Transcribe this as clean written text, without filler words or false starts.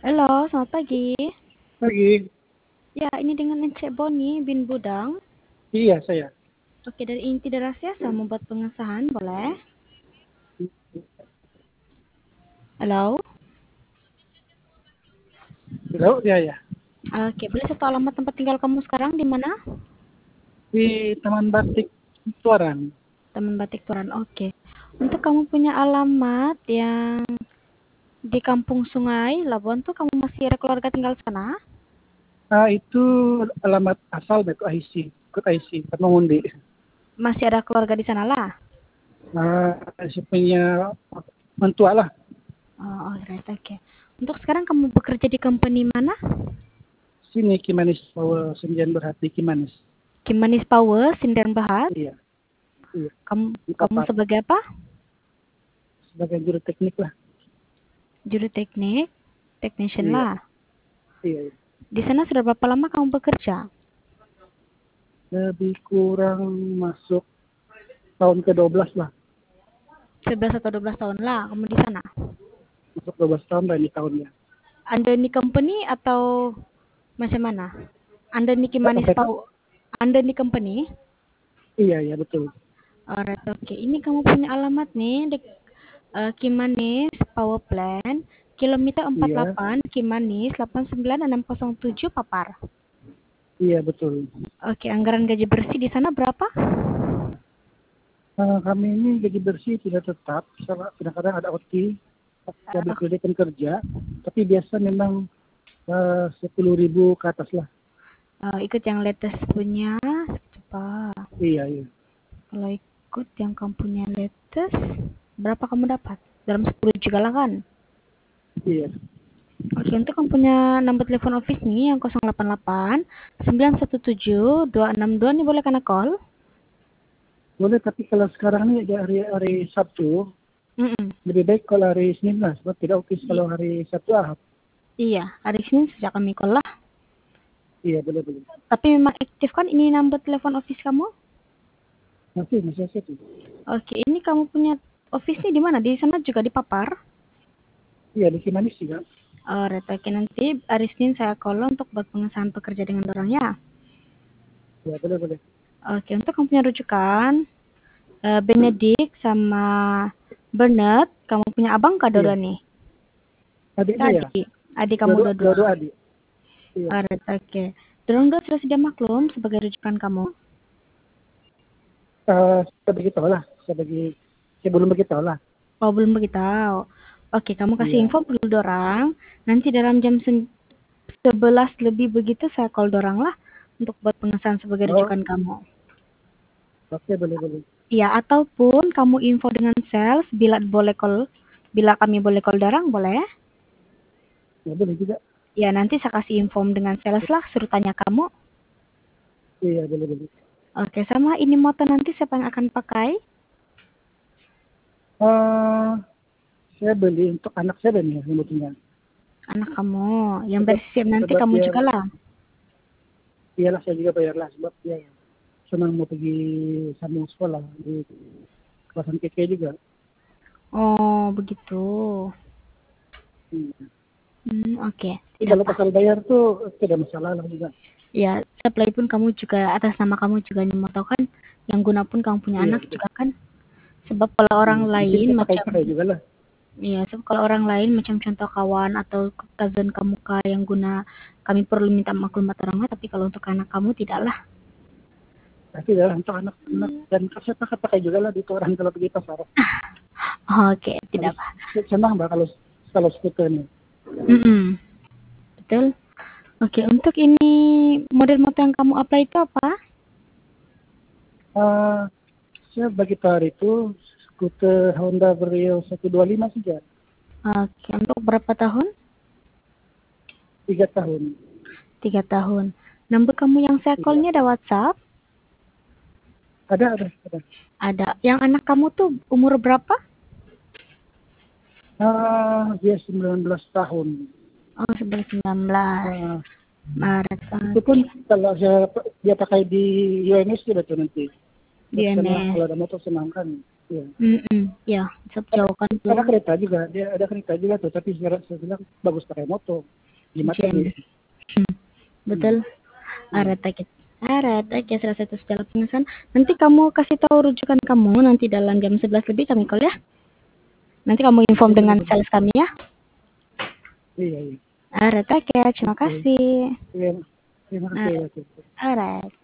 Halo, selamat pagi. Pagi. Ya, ini dengan Encik Boni bin Budang. Iya, saya. Oke, dari inti rahasia saya membuat pengesahan, boleh? Halo? Halo, ya, ya. Oke, boleh satu alamat tempat tinggal kamu sekarang di mana? Di Taman Batik Tuaran. Taman Batik Turan, oke. Untuk kamu punya alamat yang di Kampung Sungai, Labuan tuh kamu masih ada keluarga tinggal sana? Itu alamat asal Beto IC, Kut IC, Fatmangundi. Masih ada keluarga di sana lah? Saya punya mentua lah. Oh, alright, oke. Untuk sekarang kamu bekerja di company mana? Sini Kimanis, Power Sendian Berhati Kimanis. Kimanis Power, Sindan Bahat. Iya, iya. Kamu, Di kamu Papar. sebagai apa? Sebagai juru teknik lah. Juru teknik, technician Iya, lah. iya, iya. Di sana sudah berapa lama kamu bekerja? Lebih kurang masuk tahun ke-12 lah. 11 atau 12 tahun lah kamu di sana. Masuk 12 tahun lah ini tahunnya. Anda di company atau macam mana? Anda di Kimanis Apa itu? Pau? Anda di company? Iya, iya, betul. Alright, oke. Ini kamu punya alamat nih di Kimanis Power Plant, kilometer Iya, 48 Kimanis 89607 Papar. iya, betul. Oke, anggaran gaji bersih di sana berapa? Kami ini gaji bersih tidak tetap, kadang-kadang ada OT, double credit kerja, tapi biasa memang 10.000 ke atas lah. Ikut yang latest punya, coba. Iya, iya. Kalau ikut yang kamu punya latest, berapa kamu dapat? Dalam 10 juga lah kan? Iya. Oke, untuk kamu punya nomor telepon office nih yang 088 917 262 nih boleh kena call? Boleh, tapi kalau sekarang ini ada hari Sabtu, Mm-mm. lebih baik kalau hari Senin lah, sebab tidak oke I- kalau hari Sabtu Ahad. iya, hari Senin sejak kami call lah. Iya, boleh, boleh. Tapi memang aktif kan ini nomor telepon office kamu? Masih satu. Oke, ini kamu punya office nih di mana? Di sana juga di Papar? Iya, di Kimanis juga. Oh, oke, nanti hari Senin saya call lo untuk buat pengesahan pekerja dengan orang ya. Iya, boleh, boleh. Oke, untuk kamu punya rujukan, Benedict sama Bernard, kamu punya abang kah dua Iya, nih? adiknya ya. Adik, adik kamu Dua-dua, dua-dua. dua-dua adik. Iya. Alright, oke. Dorong dua sudah sedia maklum sebagai rujukan kamu. Saya beritahu lah, saya belum beritahu lah. Oh, belum begitu. Oke, kamu kasih Iya, info dulu dorang. Nanti dalam jam 11 lebih begitu saya call dorang lah untuk buat pengesahan sebagai oh, rujukan kamu. oke, boleh, boleh. Ya, ataupun kamu info dengan sales bila kami boleh call dorang, boleh? Ya, boleh juga. Ya, nanti saya kasih inform dengan sales lah, suruh tanya kamu. Iya, boleh, boleh. Oke, sama ini motor nanti siapa yang akan pakai? Eh, saya beli untuk anak saya nih yang mau tinggal. Anak kamu. Yang Sebab, bersiap nanti sebab kamu dia, juga lah. iyalah saya juga bayar lah. Sebab dia senang mau pergi sambung sekolah di kawasan KK juga. Oh, begitu. Hmm. Oke. Tapi Tidak kalau apa. pasal bayar tuh tidak masalah lah juga. Ya, supply pun kamu juga atas nama kamu juga nyemot kan. Yang guna pun kamu punya Iya, anak betul. juga kan. Sebab kalau orang Iya. Mungkin lain saya macam pakai juga lah. ya, sebab kalau orang lain macam contoh kawan atau cousin kamu kah yang guna kami perlu minta maklumat orang lain, tapi kalau untuk anak kamu tidaklah. Tapi ya untuk anak-anak dan saya pakai juga lah di orang kalau pergi pasar. Oke, tidak Habis apa. senang mbak kalau skuter nih. Mm-mm. Betul. Oke, untuk ini model motor yang kamu apply itu apa? Eh, saya bagi tahun itu skuter Honda Vario 125 saja. Oke, untuk berapa tahun? 3 tahun. 3 tahun. Nomor kamu yang saya Iya. call-nya ada WhatsApp? Ada. Ada. Yang anak kamu tuh umur berapa? Dia 19 tahun. Oh, 19. Ah, Maret. itu pun Oke. kalau dia pakai di UNS juga tuh nanti. Terus karena DNS. kalau ada motor senang kan. Iya. Ya, jauh kan tuh. Ada kereta juga, dia ada kereta juga tuh, tapi saya bilang bagus pakai motor. Gimana Jen. nih? Betul. Areta kita salah satu segala pengesan. Nanti kamu kasih tahu rujukan kamu nanti dalam jam 11 lebih kami call ya. Nanti kamu inform dengan sales kami ya. Iya. Areta, terima kasih. Iya, terima kasih. Alright.